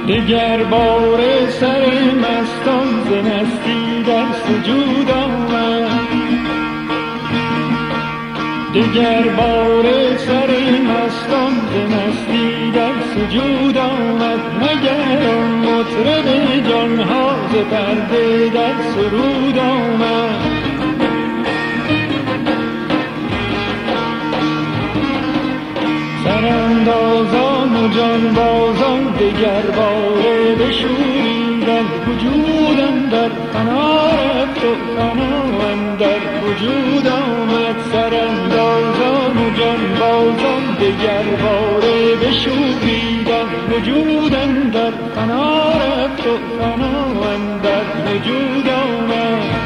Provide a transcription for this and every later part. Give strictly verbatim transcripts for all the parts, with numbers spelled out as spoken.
دگر بار سر مستان ز مستی در سجود آمد، دگر بار سر مستان ز مستی در سجود آمد. مگر آن مطرب جانها ز پرده در سرود آمد. سراندازان و جانبازان دگر باره بشوریدند، وجود اندر فنا رفت و فنا اندر وجود آمد. سراندازان و جانبازان دگر باره بشوریدند، وجود اندر فنا رفت و فنا اندر وجود آمد.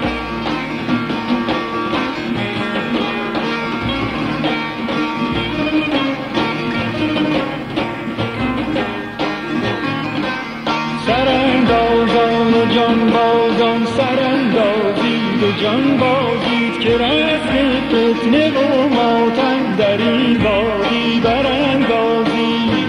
سراندازان و جانبازان سراندازید و جان بازید، که رسم فتنه و ماتم در این وادی براندازید.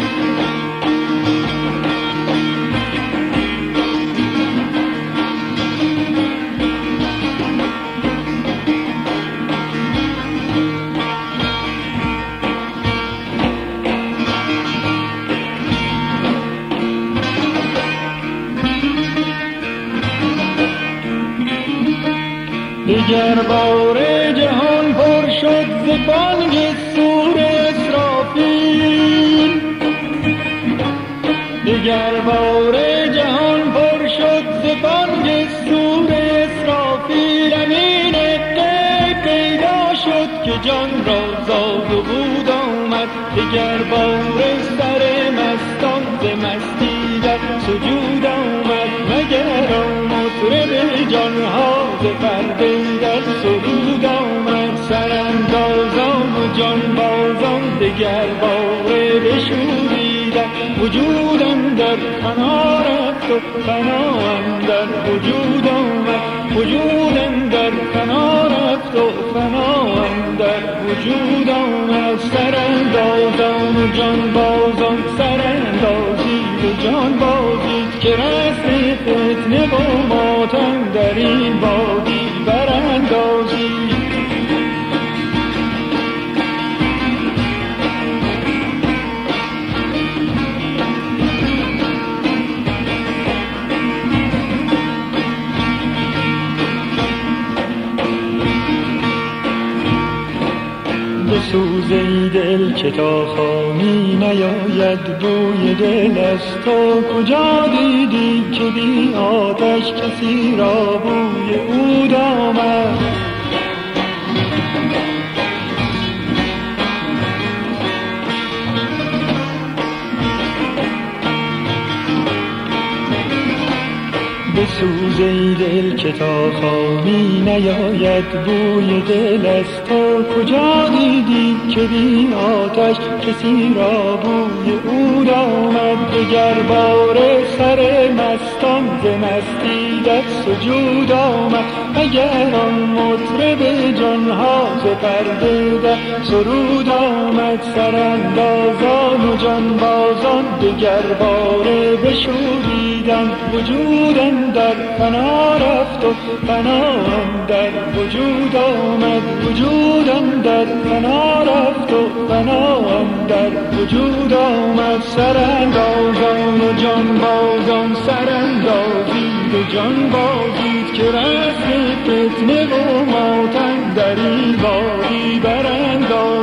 دگر بار جهان پر شد ز بانگ صور اسرافیل، دگر بار جهان پر شد ز بانگ صور اسرافیل. امین غیب پیدا شد که جان را زاد و بود آمد، دگر بار سر مستان ز مستی در سجود آمد. مگر آن مطرب جانها ز پرده در سرود آمد. سراندازان و جانبازان دگر باره بشوریدند، وجود اندر فنا رفت و فنا اندر وجود آمد. وجود اندر فنا رفت و فنا اندر وجود آمد. سراندازان و جانبازان سراندازید و جان بازید، که رسم فتنه و ماتم در این وادی براندازید. بسوزی دل که تا خامی نیاید بوی دل از تو. کجا دیدی که بی آتش کسی را بوی عود آمد. بسوزی دل که تا خامی نیاید بوی دل از تو. کجا دیدی که بی آتش کسی را بوی عود آمد. دگر بار سر مستان ز مستی در سجود آمد. اگر آن مطرب جانها ز پرده در سرود آمد. سراندازان و جانبازان دگر باره بشوریدند، وجود اندر فنا رفت و فنا اندر وجود آمد. وجود اندر فنا رفت و فنا اندر وجود آمد. سراندازان و جانبازان سراندازید و جان بازید، که رسم فتنه و ماتم در این وادی براندازید.